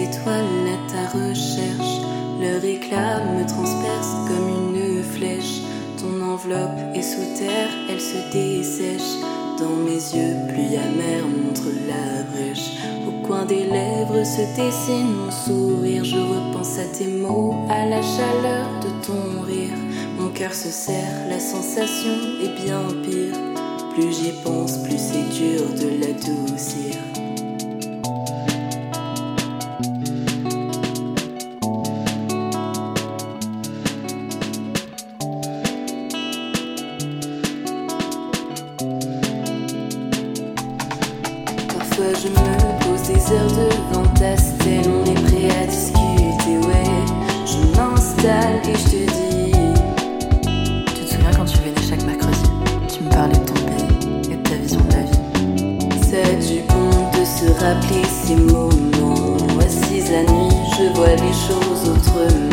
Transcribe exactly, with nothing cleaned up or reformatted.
étoiles à ta recherche. Leur éclat me transperce comme une flèche. Ton enveloppe est sous terre, elle se dessèche. Dans mes yeux, pluie amère montre la brèche. Au coin des lèvres se dessine mon sourire. Je repense à tes mots, à la chaleur de ton rire. Mon cœur se serre, la sensation est bien pire. Plus j'y pense, plus c'est dur de l'adoucir. Parfois je me pose des heures devant ta stèle. On est prêt à discuter, ouais. Je m'installe et je te dis. Tu te souviens quand tu venais chaque mercredi? Tu me parlais de ton pays et de ta vision de la vie. Ça a du bon de se rappeler ces moments. Assise à nuit, je vois les choses autrement.